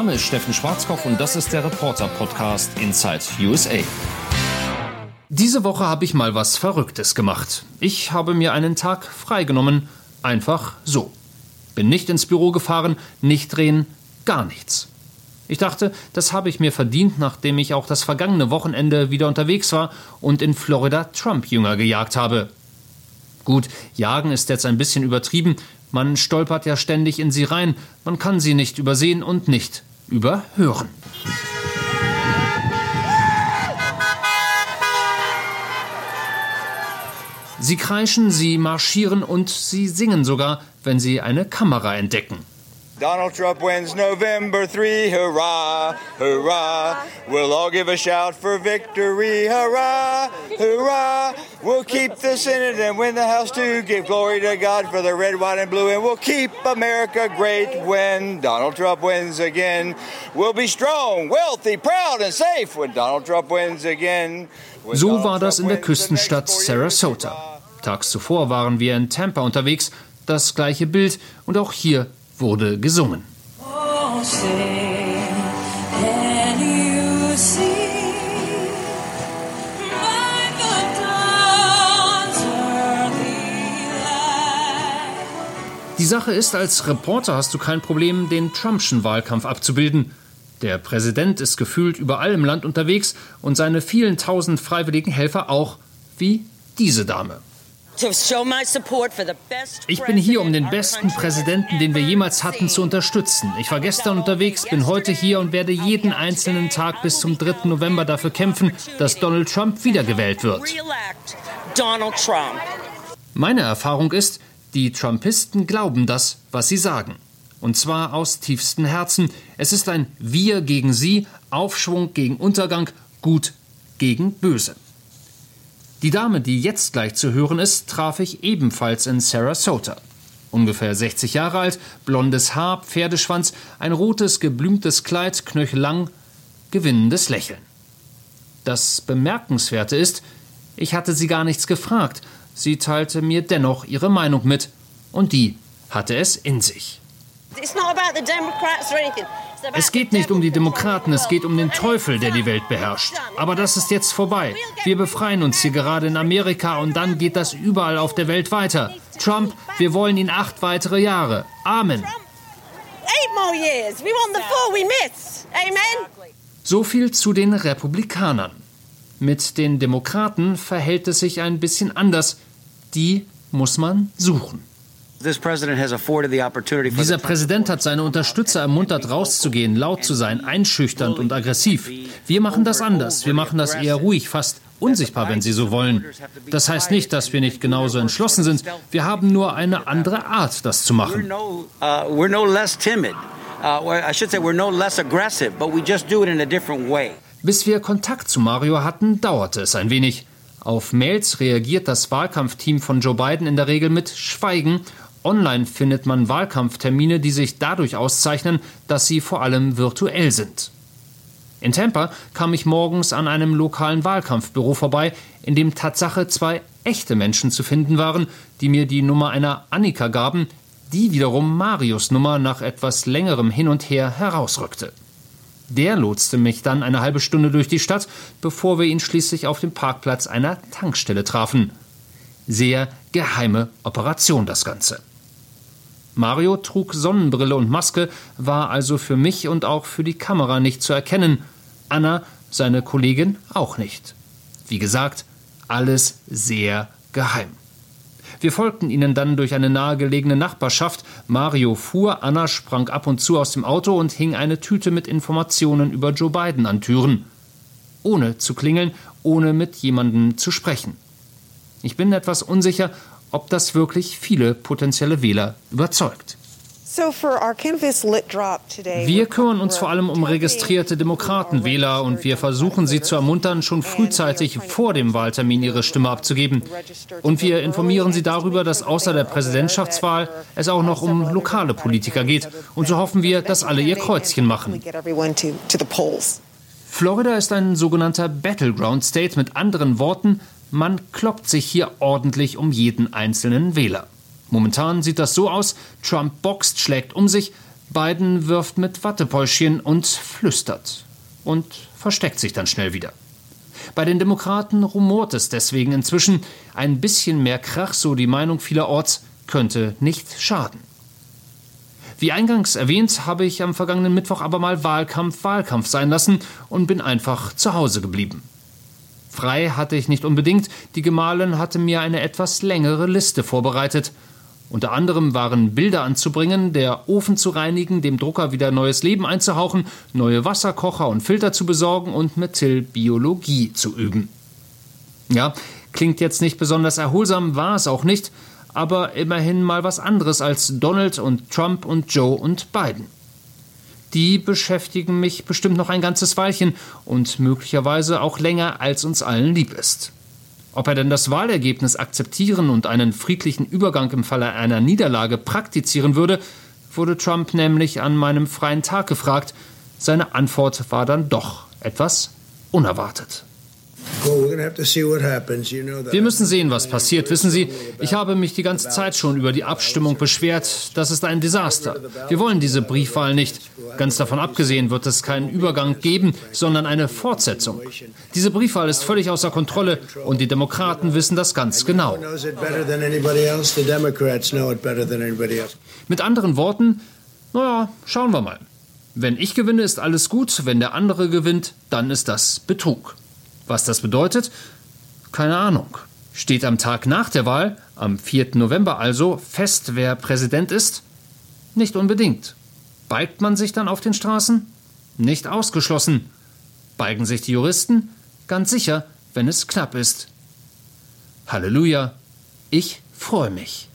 Name ist Steffen Schwarzkopf und das ist der Reporter-Podcast Inside USA. Diese Woche habe ich mal was Verrücktes gemacht. Ich habe mir einen Tag freigenommen, einfach so. Bin nicht ins Büro gefahren, nicht drehen, gar nichts. Ich dachte, das habe ich mir verdient, nachdem ich auch das vergangene Wochenende wieder unterwegs war und in Florida Trump-Jünger gejagt habe. Gut, jagen ist jetzt ein bisschen übertrieben. Man stolpert ja ständig in sie rein. Man kann sie nicht übersehen und nicht überhören. Sie kreischen, sie marschieren und sie singen sogar, wenn sie eine Kamera entdecken. Donald Trump wins November 3, hurrah, hurrah. We'll all give a shout for victory, hurrah, hurrah. We'll keep the Senate and win the House too. Give glory to God for the red, white and blue. And we'll keep America great when Donald Trump wins again. We'll be strong, wealthy, proud and safe when Donald Trump wins again. So war das in der Küstenstadt Sarasota. Tags zuvor waren wir in Tampa unterwegs. Das gleiche Bild und auch hier wurde gesungen. Die Sache ist, als Reporter hast du kein Problem, den Trumpschen Wahlkampf abzubilden. Der Präsident ist gefühlt überall im Land unterwegs und seine vielen tausend freiwilligen Helfer auch, wie diese Dame. Ich bin hier, um den besten Präsidenten, den wir jemals hatten, zu unterstützen. Ich war gestern unterwegs, bin heute hier und werde jeden einzelnen Tag bis zum 3. November dafür kämpfen, dass Donald Trump wiedergewählt wird. Meine Erfahrung ist, die Trumpisten glauben das, was sie sagen. Und zwar aus tiefstem Herzen. Es ist ein Wir gegen sie, Aufschwung gegen Untergang, Gut gegen Böse. Die Dame, die jetzt gleich zu hören ist, traf ich ebenfalls in Sarasota. Ungefähr 60 Jahre alt, blondes Haar, Pferdeschwanz, ein rotes, geblümtes Kleid, knöchellang, gewinnendes Lächeln. Das Bemerkenswerte ist, ich hatte sie gar nichts gefragt. Sie teilte mir dennoch ihre Meinung mit. Und die hatte es in sich. Es geht nicht um die Demokraten, es geht um den Teufel, der die Welt beherrscht. Aber das ist jetzt vorbei. Wir befreien uns hier gerade in Amerika und dann geht das überall auf der Welt weiter. Trump, wir wollen ihn 8 weitere Jahre. Amen. So viel zu den Republikanern. Mit den Demokraten verhält es sich ein bisschen anders. Die muss man suchen. Dieser Präsident hat seine Unterstützer ermuntert, rauszugehen, laut zu sein, einschüchternd und aggressiv. Wir machen das anders. Wir machen das eher ruhig, fast unsichtbar, wenn Sie so wollen. Das heißt nicht, dass wir nicht genauso entschlossen sind. Wir haben nur eine andere Art, das zu machen. Bis wir Kontakt zu Mario hatten, dauerte es ein wenig. Auf Mails reagiert das Wahlkampfteam von Joe Biden in der Regel mit Schweigen. Online findet man Wahlkampftermine, die sich dadurch auszeichnen, dass sie vor allem virtuell sind. In Tampa kam ich morgens an einem lokalen Wahlkampfbüro vorbei, in dem Tatsache 2 echte Menschen zu finden waren, die mir die Nummer einer Annika gaben, die wiederum Marios Nummer nach etwas längerem Hin und Her herausrückte. Der lotste mich dann eine halbe Stunde durch die Stadt, bevor wir ihn schließlich auf dem Parkplatz einer Tankstelle trafen. Sehr geheime Operation das Ganze. Mario trug Sonnenbrille und Maske, war also für mich und auch für die Kamera nicht zu erkennen. Anna, seine Kollegin, auch nicht. Wie gesagt, alles sehr geheim. Wir folgten ihnen dann durch eine nahegelegene Nachbarschaft. Mario fuhr, Anna sprang ab und zu aus dem Auto und hing eine Tüte mit Informationen über Joe Biden an Türen. Ohne zu klingeln, ohne mit jemandem zu sprechen. Ich bin etwas unsicher, ob das wirklich viele potenzielle Wähler überzeugt. Wir kümmern uns vor allem um registrierte Demokratenwähler und wir versuchen sie zu ermuntern, schon frühzeitig vor dem Wahltermin ihre Stimme abzugeben. Und wir informieren sie darüber, dass außer der Präsidentschaftswahl es auch noch um lokale Politiker geht. Und so hoffen wir, dass alle ihr Kreuzchen machen. Florida ist ein sogenannter Battleground State, mit anderen Worten, man kloppt sich hier ordentlich um jeden einzelnen Wähler. Momentan sieht das so aus, Trump boxt, schlägt um sich, Biden wirft mit Wattepäuschen und flüstert und versteckt sich dann schnell wieder. Bei den Demokraten rumort es deswegen inzwischen. Ein bisschen mehr Krach, so die Meinung vielerorts, könnte nicht schaden. Wie eingangs erwähnt, habe ich am vergangenen Mittwoch aber mal Wahlkampf sein lassen und bin einfach zu Hause geblieben. Frei hatte ich nicht unbedingt, die Gemahlin hatte mir eine etwas längere Liste vorbereitet. Unter anderem waren Bilder anzubringen, der Ofen zu reinigen, dem Drucker wieder neues Leben einzuhauchen, neue Wasserkocher und Filter zu besorgen und mit Till Biologie zu üben. Ja, klingt jetzt nicht besonders erholsam, war es auch nicht, aber immerhin mal was anderes als Donald und Trump und Joe und Biden. Die beschäftigen mich bestimmt noch ein ganzes Weilchen und möglicherweise auch länger, als uns allen lieb ist. Ob er denn das Wahlergebnis akzeptieren und einen friedlichen Übergang im Falle einer Niederlage praktizieren würde, wurde Trump nämlich an meinem freien Tag gefragt. Seine Antwort war dann doch etwas unerwartet. Wir müssen sehen, was passiert. Wissen Sie, ich habe mich die ganze Zeit schon über die Abstimmung beschwert. Das ist ein Desaster. Wir wollen diese Briefwahl nicht. Ganz davon abgesehen wird es keinen Übergang geben, sondern eine Fortsetzung. Diese Briefwahl ist völlig außer Kontrolle und die Demokraten wissen das ganz genau. Mit anderen Worten, naja, schauen wir mal. Wenn ich gewinne, ist alles gut. Wenn der andere gewinnt, dann ist das Betrug. Was das bedeutet? Keine Ahnung. Steht am Tag nach der Wahl, am 4. November also, fest, wer Präsident ist? Nicht unbedingt. Balgt man sich dann auf den Straßen? Nicht ausgeschlossen. Balgen sich die Juristen? Ganz sicher, wenn es knapp ist. Halleluja, ich freue mich.